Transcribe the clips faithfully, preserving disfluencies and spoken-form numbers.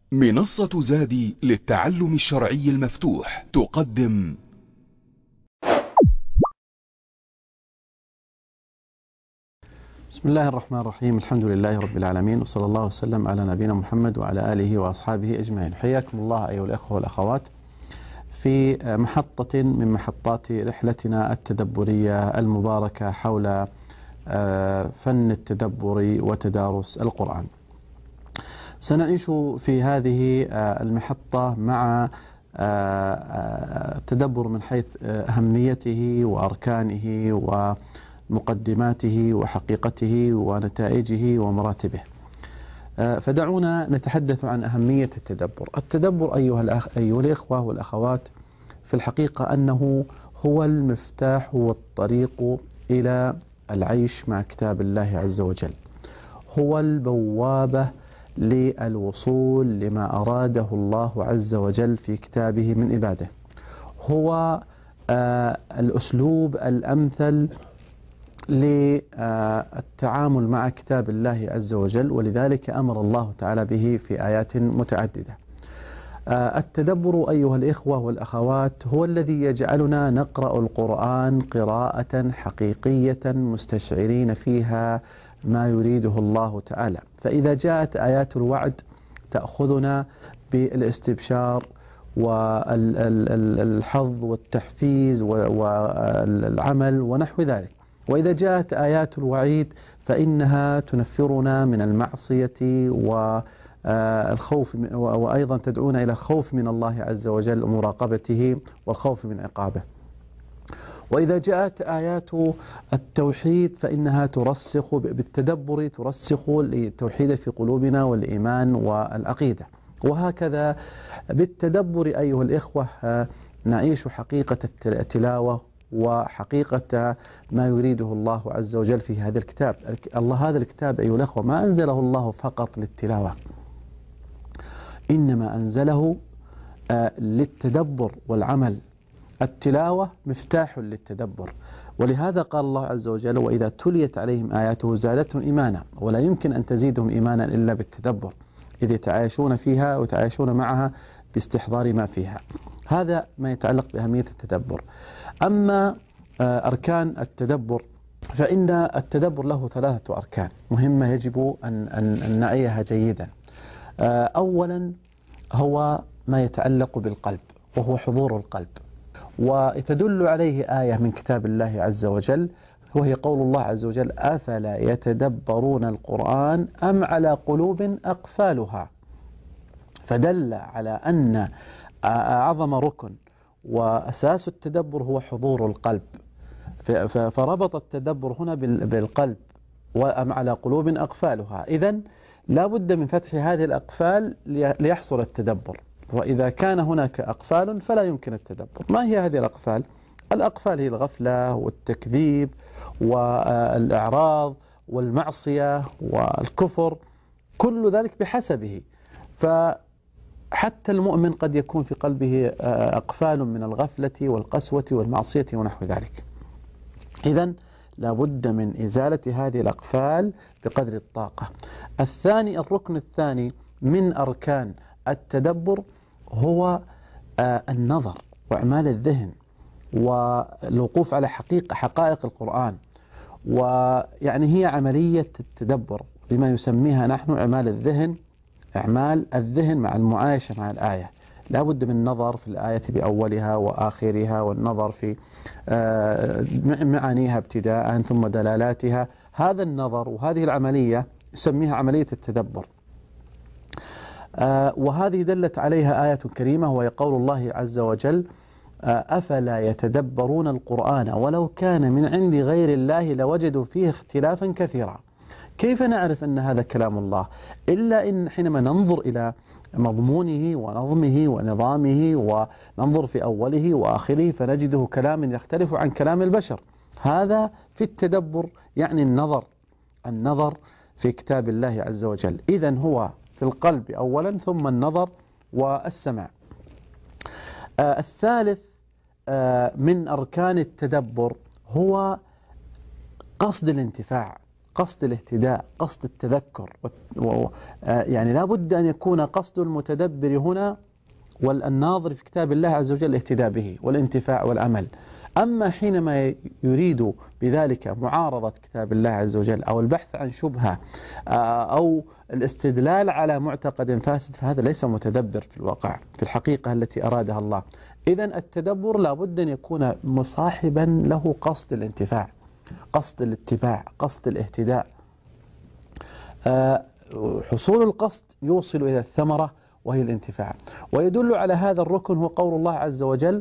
منصة زادي للتعلم الشرعي المفتوح تقدم بسم الله الرحمن الرحيم. الحمد لله رب العالمين، وصلى الله وسلم على نبينا محمد وعلى آله وأصحابه أجمعين. حياكم الله أيها الأخوة والأخوات في محطة من محطات رحلتنا التدبرية المباركة حول فن التدبر وتدارس القرآن. سنعيش في هذه المحطة مع التدبر من حيث أهميته وأركانه ومقدماته وحقيقته ونتائجه ومراتبه. فدعونا نتحدث عن أهمية التدبر. التدبر أيها الأخ أيها الإخوة والأخوات في الحقيقة أنه هو المفتاح والطريق إلى العيش مع كتاب الله عز وجل، هو البوابة للوصول لما أراده الله عز وجل في كتابه من عباده، هو آه الأسلوب الأمثل للتعامل مع كتاب الله عز وجل، ولذلك أمر الله تعالى به في آيات متعددة. آه التدبر أيها الإخوة والأخوات هو الذي يجعلنا نقرأ القرآن قراءة حقيقية مستشعرين فيها ما يريده الله تعالى. فإذا جاءت آيات الوعد تأخذنا بالاستبشار والحظ والتحفيز والعمل ونحو ذلك، وإذا جاءت آيات الوعيد فإنها تنفرنا من المعصية والخوف، وأيضا تدعونا إلى الخوف من الله عز وجل ومراقبته والخوف من عقابه. وإذا جاءت آيات التوحيد فإنها ترسخ بالتدبر، ترسخ التوحيد في قلوبنا والإيمان والعقيدة. وهكذا بالتدبر أيها الإخوة نعيش حقيقة التلاوة وحقيقة ما يريده الله عز وجل في هذا الكتاب. الله هذا الكتاب أيها الإخوة ما أنزله الله فقط للتلاوة، إنما أنزله للتدبر والعمل. التلاوة مفتاح للتدبر، ولهذا قال الله عز وجل: وإذا تليت عليهم آياته زادتهم إيمانا. ولا يمكن أن تزيدهم إيمانا إلا بالتدبر، إذ يتعايشون فيها ويتعايشون معها باستحضار ما فيها. هذا ما يتعلق بأهمية التدبر. أما أركان التدبر فإن التدبر له ثلاثة أركان مهمة يجب أن, أن, أن نعيها جيدا. أولا هو ما يتعلق بالقلب، وهو حضور القلب، وتدل عليه آية من كتاب الله عز وجل، وهي قول الله عز وجل: أفلا يتدبرون القرآن أم على قلوب أقفالها. فدل على أن أعظم ركن وأساس التدبر هو حضور القلب، فربط التدبر هنا بالقلب، وأم على قلوب أقفالها. إذن لا بد من فتح هذه الأقفال ليحصل التدبر، وإذا كان هناك أقفال فلا يمكن التدبر. ما هي هذه الأقفال؟ الأقفال هي الغفلة والتكذيب والإعراض والمعصية والكفر، كل ذلك بحسبه. فحتى المؤمن قد يكون في قلبه أقفال من الغفلة والقسوة والمعصية ونحو ذلك. إذن لا بد من إزالة هذه الأقفال بقدر الطاقة. الثاني الركن الثاني من أركان التدبر هو النظر وإعمال الذهن والوقوف على حقيقة حقائق القرآن، ويعني هي عملية التدبر بما يسميها نحن إعمال الذهن، إعمال الذهن مع المعايشة مع الآية. لا بد من النظر في الآية بأولها وآخرها، والنظر في معانيها ابتداء ثم دلالاتها. هذا النظر وهذه العملية يسميها عملية التدبر. آه وهذه دلت عليها آية كريمة، وهي قول الله عز وجل: آه أفلا يتدبرون القرآن ولو كان من عند غير الله لوجدوا فيه اختلافا كثيرا. كيف نعرف أن هذا كلام الله؟ إلا إن حينما ننظر إلى مضمونه ونظمه ونظامه، وننظر في أوله وآخره، فنجده كلام يختلف عن كلام البشر. هذا في التدبر يعني النظر النظر في كتاب الله عز وجل. إذن هو في القلب أولا، ثم النظر والسمع. آه الثالث آه من أركان التدبر هو قصد الانتفاع، قصد الاهتداء، قصد التذكر، يعني لا بد أن يكون قصد المتدبر هنا والناظر في كتاب الله عز وجل الاهتداء به والانتفاع والعمل. أما حينما يريد بذلك معارضة كتاب الله عز وجل أو البحث عن شبهة أو الاستدلال على معتقد فاسد، فهذا ليس متدبر في الواقع في الحقيقة التي أرادها الله. إذن التدبر لا بد أن يكون مصاحبا له قصد الانتفاع، قصد الاتباع، قصد الاهتداء. حصول القصد يوصل إلى الثمرة وهي الانتفاع. ويدل على هذا الركن هو قول الله عز وجل: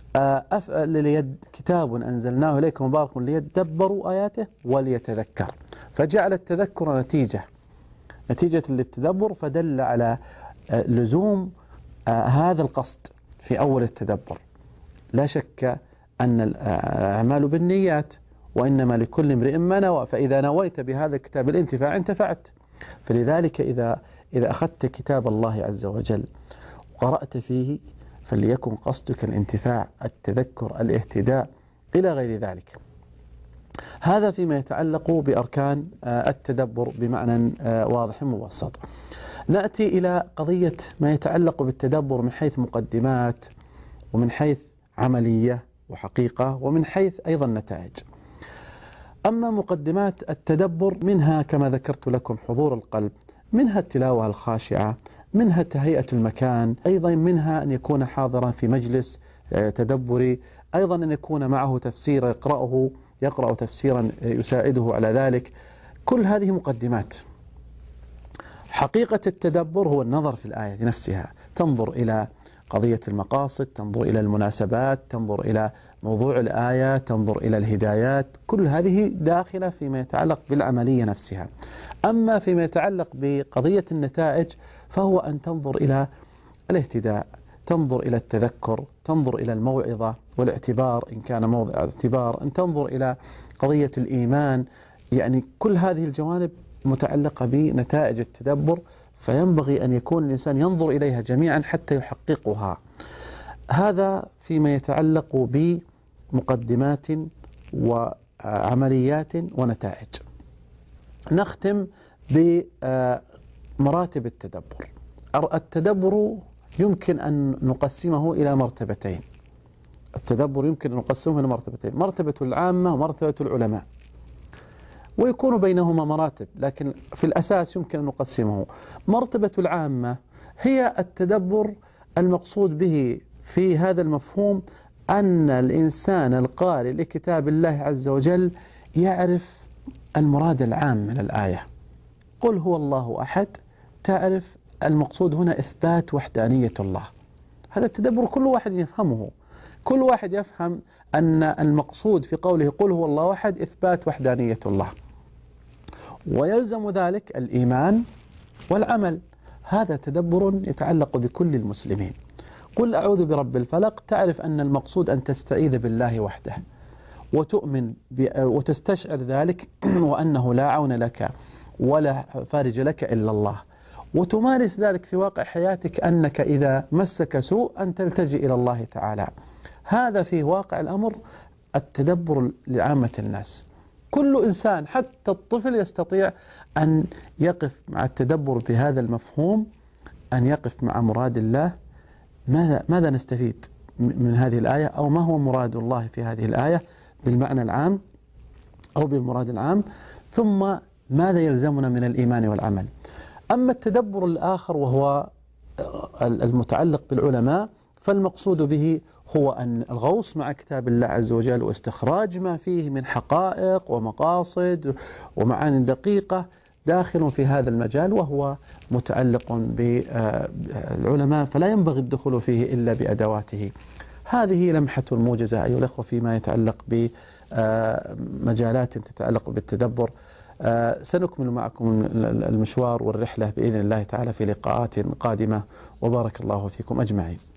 كتاب أنزلناه إليكم مبارك ليدبروا آياته وليتذكر. فجعل التذكر نتيجة نتيجة للتدبر، فدل على لزوم هذا القصد في أول التدبر. لا شك أن الأعمال بالنيات وإنما لكل امرئ ما نوى، فإذا نويت بهذا الكتاب الانتفاع انتفعت. فلذلك إذا إذا أخذت كتاب الله عز وجل وقرأت فيه فليكن قصدك الانتفاع، التذكر، الاهتداء إلى غير ذلك. هذا فيما يتعلق بأركان التدبر بمعنى واضح مبسط. نأتي إلى قضية ما يتعلق بالتدبر من حيث مقدمات ومن حيث عملية وحقيقة ومن حيث أيضا نتائج. أما مقدمات التدبر منها كما ذكرت لكم حضور القلب، منها التلاوة الخاشعة، منها تهيئة المكان، أيضا منها أن يكون حاضرا في مجلس تدبري، أيضا أن يكون معه تفسير يقرأه يقرأ تفسيرا يساعده على ذلك. كل هذه مقدمات. حقيقة التدبر هو النظر في الآية نفسها، تنظر إلى قضية المقاصد، تنظر إلى المناسبات، تنظر إلى موضوع الآية، تنظر إلى الهدايات. كل هذه داخلة فيما يتعلق بالعملية نفسها. أما فيما يتعلق بقضية النتائج فهو أن تنظر إلى الاهتداء، تنظر إلى التذكر، تنظر إلى الموعظة والاعتبار إن كان موضع اعتبار، أن تنظر إلى قضية الإيمان. يعني كل هذه الجوانب متعلقة بنتائج التدبر، فينبغي أن يكون الإنسان ينظر إليها جميعا حتى يحققها. هذا فيما يتعلق بمقدمات وعمليات ونتائج. نختم بمراتب التدبر. التدبر يمكن أن نقسمه إلى مرتبتين. التدبر يمكن أن نقسمه إلى مرتبتين: مرتبة العامة ومرتبة العلماء، ويكون بينهما مراتب، لكن في الأساس يمكن أن نقسمه. مرتبة العامة هي التدبر المقصود به في هذا المفهوم أن الإنسان القارئ لكتاب الله عز وجل يعرف المراد العام من الآية. قل هو الله أحد، تعرف المقصود هنا إثبات وحدانية الله. هذا التدبر كل واحد يفهمه، كل واحد يفهم أن المقصود في قوله قل هو الله أحد إثبات وحدانية الله، ويلزم ذلك الإيمان والعمل. هذا تدبر يتعلق بكل المسلمين. قل أعوذ برب الفلق، تعرف أن المقصود أن تستعيذ بالله وحده وتؤمن وتستشعر ذلك وأنه لا عون لك ولا فارج لك إلا الله، وتمارس ذلك في واقع حياتك، أنك إذا مسك سوء أن تلتجئ إلى الله تعالى. هذا في واقع الأمر التدبر لعامة الناس. كل إنسان حتى الطفل يستطيع أن يقف مع التدبر بهذا المفهوم، أن يقف مع مراد الله. ماذا ماذا نستفيد من هذه الآية، أو ما هو مراد الله في هذه الآية بالمعنى العام أو بالمراد العام، ثم ماذا يلزمنا من الإيمان والعمل. أما التدبر الآخر وهو المتعلق بالعلماء، فالمقصود به هو أن الغوص مع كتاب الله عز وجل واستخراج ما فيه من حقائق ومقاصد ومعاني دقيقة داخل في هذا المجال، وهو متعلق بالعلماء، فلا ينبغي الدخول فيه إلا بأدواته. هذه لمحة موجزة أيها الأخوة فيما يتعلق بمجالات تتعلق بالتدبر. سنكمل معكم المشوار والرحلة بإذن الله تعالى في لقاءات قادمة، وبارك الله فيكم أجمعين.